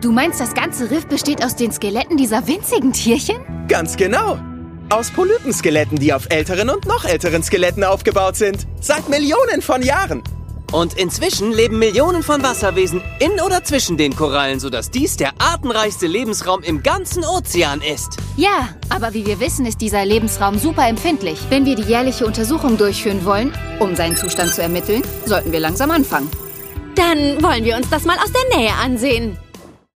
Du meinst, das ganze Riff besteht aus den Skeletten dieser winzigen Tierchen? Ganz genau. Aus Polypenskeletten, die auf älteren und noch älteren Skeletten aufgebaut sind. Seit Millionen von Jahren. Und inzwischen leben Millionen von Wasserwesen in oder zwischen den Korallen, sodass dies der artenreichste Lebensraum im ganzen Ozean ist. Ja, aber wie wir wissen, ist dieser Lebensraum super empfindlich. Wenn wir die jährliche Untersuchung durchführen wollen, um seinen Zustand zu ermitteln, sollten wir langsam anfangen. Dann wollen wir uns das mal aus der Nähe ansehen.